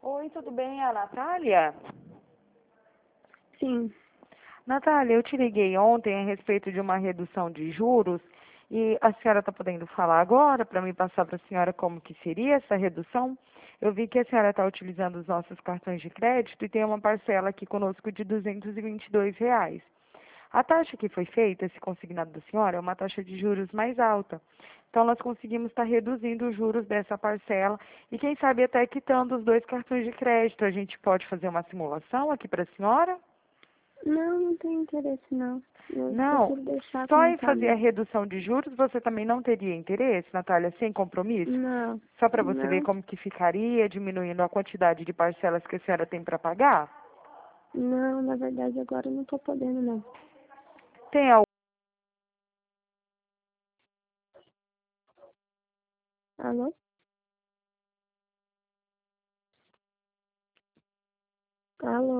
Oi, tudo bem? É a Natália? Sim. Natália, eu te liguei ontem a respeito de uma redução de juros e a senhora está podendo falar agora para me passar para a senhora como que seria essa redução? Eu vi que a senhora está utilizando os nossos cartões de crédito e tem uma parcela aqui conosco de R$ 222. A taxa que foi feita, esse consignado da senhora, é uma taxa de juros mais alta. Então, nós conseguimos estar reduzindo os juros dessa parcela e, quem sabe, até quitando os dois cartões de crédito. A gente pode fazer uma simulação aqui para a senhora? Não, não tenho interesse, não. Eu Não, prefiro deixar só como em tá fazer a mesmo. redução de juros você também não teria interesse, Natália, sem compromisso? Não, Só para você ver não, como que ficaria, diminuindo a quantidade de parcelas que a senhora tem para pagar? não, na verdade agora eu não tô podendo, não. Tem Alô? Alô?